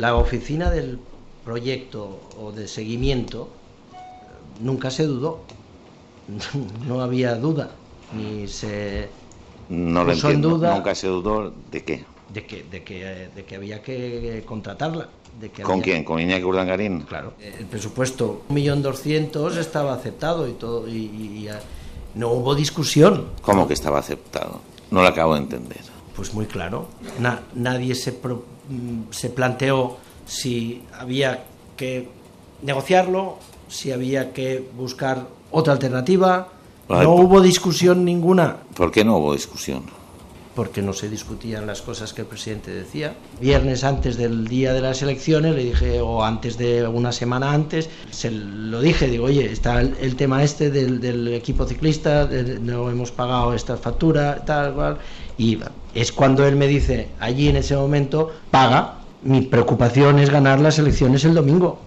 La oficina del proyecto o de seguimiento nunca se dudó, no había duda, ni se no lo puso en entiendo. duda. ¿Nunca se dudó de qué? De que había que contratarla. ¿Con quién? ¿Con Iñaki Urdangarín? Claro. El presupuesto 1.200.000 estaba aceptado y todo, y no hubo discusión. ¿Cómo que estaba aceptado? No lo acabo de entender. Pues muy claro. Nadie se planteó si había que negociarlo, si había que buscar otra alternativa. No hubo discusión ninguna. ¿Por qué no hubo discusión? Porque no se discutían las cosas que el presidente decía. Viernes antes del día de las elecciones le dije, o antes de una semana antes, se lo dije, digo, oye, está el tema del equipo ciclista, no hemos pagado esta factura, tal cual, y es cuando él me dice, allí en ese momento, paga, mi preocupación es ganar las elecciones el domingo.